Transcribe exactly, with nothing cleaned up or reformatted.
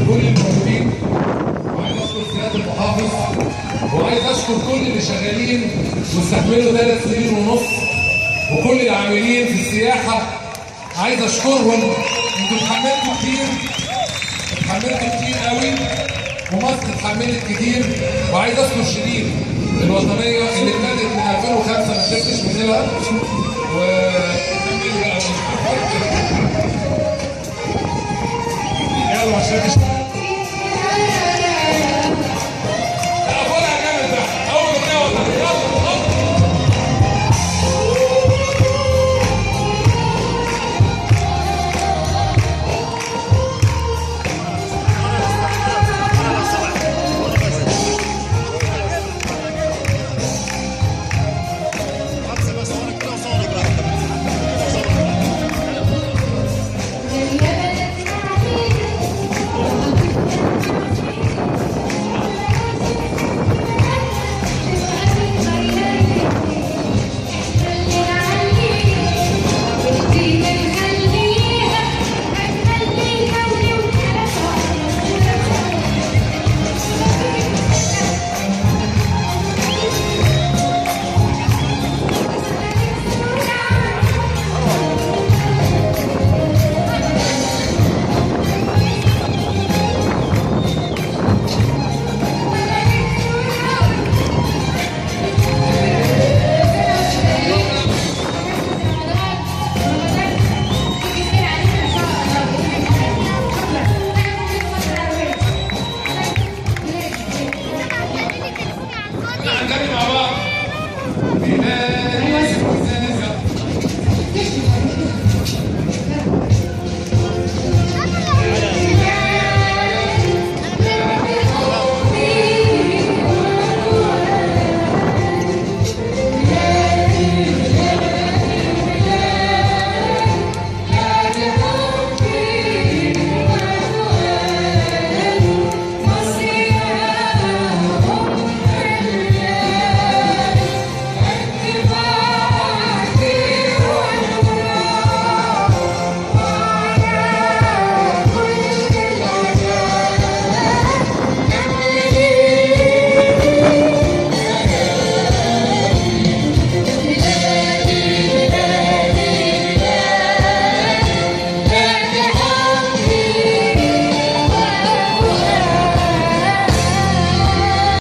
كل الموجودين، وعايز اشكر سياده المحافظ، وعايز اشكر كل اللي شغالين واستحملوا ثلاث سنين ونص، وكل العاملين في السياحه عايز اشكرهم. انتوا اتحملتوا كتير، اتحملتوا كتير قوي، ومصر اتحملت كتير. وعايز اشكر شيرين الوطنيه اللي ابتدت من ألفين وخمسة ما سبتش منها، وكملوا بقى يلا عشان